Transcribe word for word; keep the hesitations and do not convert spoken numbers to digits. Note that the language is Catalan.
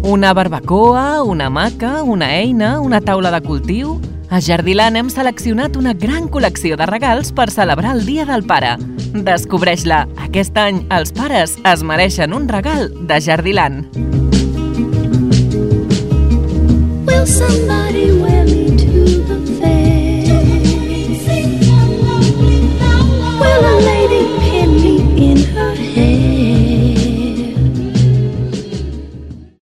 Una barbacoa, una hamaca, una eina, una taula de cultiu... A Jardiland hem seleccionat una gran col·lecció de regals per celebrar el Dia del Pare. Descobreix-la. Aquest any els pares es mereixen un regal de Jardiland. Will somebody